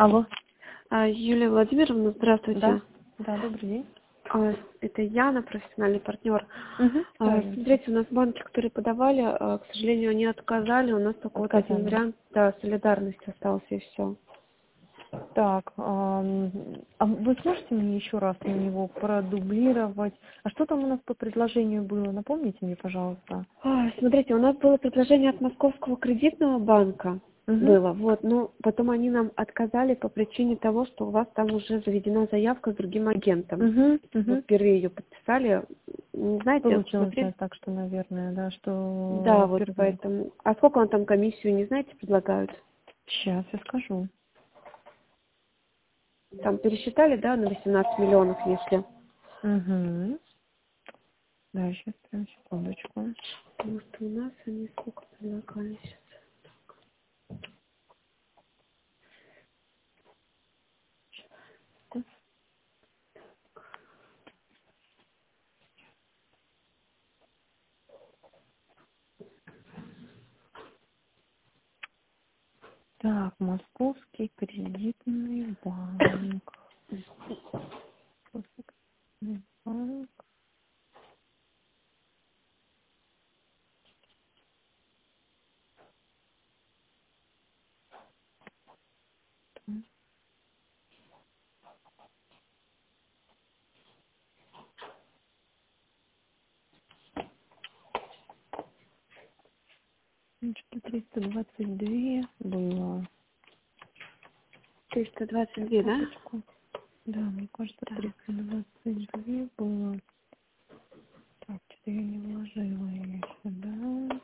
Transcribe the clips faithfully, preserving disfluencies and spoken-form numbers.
Алло. А, Юлия Владимировна, Да, здравствуйте. да, добрый день. А, Это Яна, профессиональный партнер. Угу. Да, А, Юлечка. Смотрите, у нас банки, которые подавали, а, к сожалению, они отказали. У нас только вот один Отказали. вариант, да, солидарность остался и все. Так, ам, а вы сможете мне еще раз на него продублировать? А что там у нас по предложению было? Напомните мне, пожалуйста. Смотрите, у нас было предложение от Московского кредитного банка. Угу. Было, вот, но потом они нам отказали по причине того, что у вас там уже заведена заявка с другим агентом. Угу. Вы Угу. впервые ее подписали. Не знаете, Получилось смотрели? так, что, наверное, да, Да, что вот впервые. поэтому. А сколько вам там комиссию, не знаете, предлагают? Сейчас я скажу. Там пересчитали, да, на восемнадцать миллионов, если. Угу. Да, сейчас, прям секундочку. Потому что у нас они сколько предлагали сейчас. Так, Московский кредитный банк. Московский кредитный банк. Что-то триста двадцать два было. триста двадцать два, да? Секундочку. Да, мне кажется, Так. триста двадцать два было. Так, что-то я не вложила ее сюда.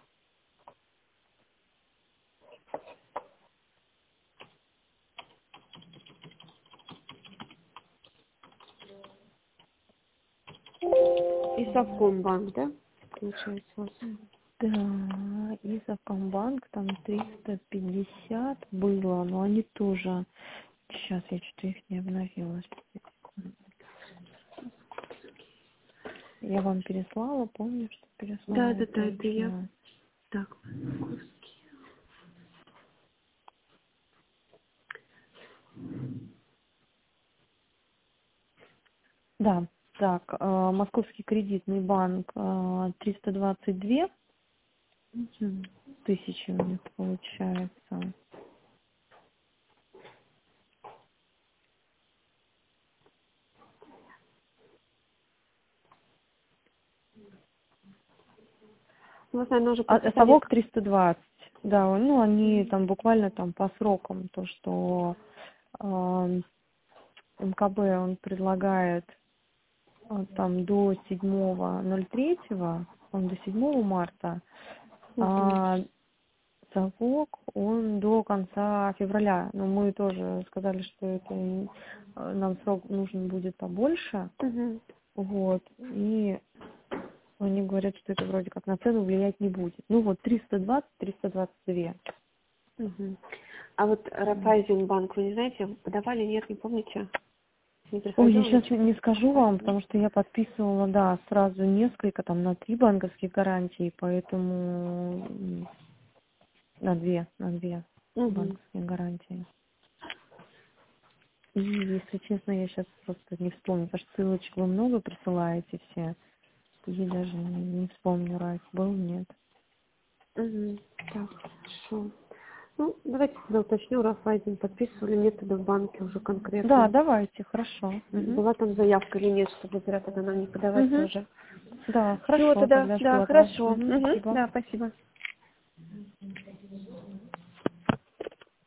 И Совкомбанк, да? Получается у вас. Да, и Совкомбанк там триста пятьдесят было, но они тоже... Сейчас я что-то их не обновила. Я вам переслала, помню, что Да, переслала да, да, это я. точно. Так. Да, так, э, Московский кредитный банк э, триста двадцать два тысячи у них получается. У вас, наверное, уже А подписали. совок триста двадцать. Да, ну они там буквально там по срокам, то, что э, МКБ он предлагает э, там до седьмого ноль третьего, он до седьмого марта, Угу. а совок он до конца февраля. Но мы тоже сказали, что это э, нам срок нужен будет побольше. Угу. Вот. И они говорят, что это вроде как на цену влиять не будет. Ну вот триста двадцать триста двадцать два. Угу. А вот Райфайзенбанк, вы не знаете, подавали, нет, не помните? Не Ой, я приходило сейчас ничего? не скажу вам, потому что я подписывала, да, сразу несколько, там, на три банковских гарантии, поэтому м, на две, на две Угу. банковские гарантии. И, если честно, я сейчас просто не вспомню, потому что ссылочек вы много присылаете все, и даже не, не вспомню, Райф был, нет. Угу. Так, хорошо. Ну, давайте тогда уточню, Райфайзен подписывали, нет тогда в банке уже Да, конкретно. давайте, хорошо. Угу. Была там заявка или нет, чтобы зря тогда нам не подавать Угу. тоже. Да, Все, хорошо, тогда, тогда жду да, от вас. хорошо. Угу, Угу. спасибо. Да, спасибо.